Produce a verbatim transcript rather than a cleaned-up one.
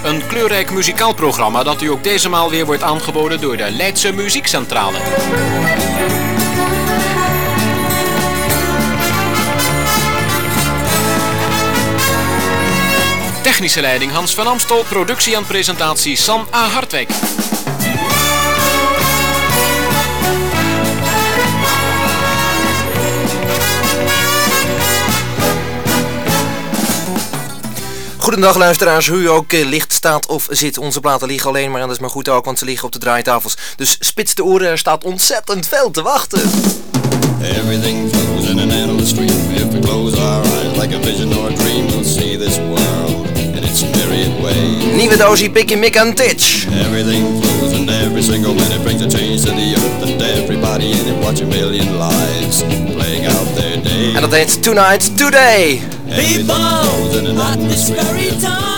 Een kleurrijk muzikaal programma dat u ook deze maal weer wordt aangeboden door de Leidse Muziekcentrale. Technische leiding Hans van Amstel, productie en presentatie Sam A. Hartwijk. Goedendag luisteraars, hoe u ook eh, ligt, staat of zit. Onze platen liggen alleen maar en dat is maar goed ook, want ze liggen op de draaitafels. Dus spits de oren, er staat ontzettend veel te wachten. Everything flows in an endless stream. If we close our eyes like a vision or a dream, we'll see this world in its myriad ways. Nieuwe dozie Picky, Mick en Titch. Everything flows and every single minute brings a change to the earth, and everybody in it watch a million lives playing out their day. En dat heet Tonight Today. People at this very time.